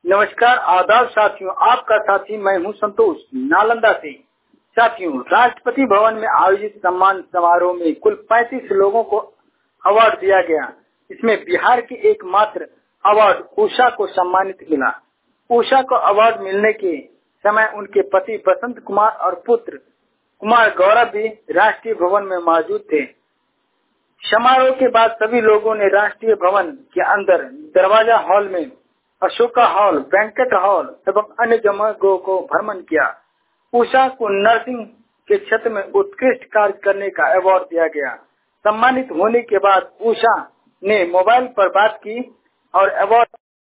नमस्कार, आदाब साथियों। आपका साथी मैं हूं संतोष, नालंदा से। साथियों, राष्ट्रपति भवन में आयोजित सम्मान समारोह में कुल 35 लोगों को अवार्ड दिया गया। इसमें बिहार की एकमात्र अवार्ड उषा को सम्मानित मिला। उषा को अवार्ड मिलने के समय उनके पति बसंत कुमार और पुत्र कुमार गौरव भी राष्ट्रीय भवन में मौजूद थे। समारोह के बाद सभी लोगों ने राष्ट्रीय भवन के अंदर दरवाजा हॉल में अशोका हॉल, बैंकेट हॉल एवं अन्य जगहों को भ्रमण किया। उषा को नर्सिंग के क्षेत्र में उत्कृष्ट कार्य करने का अवार्ड दिया गया। सम्मानित होने के बाद उषा ने मोबाइल पर बात की और अवार्ड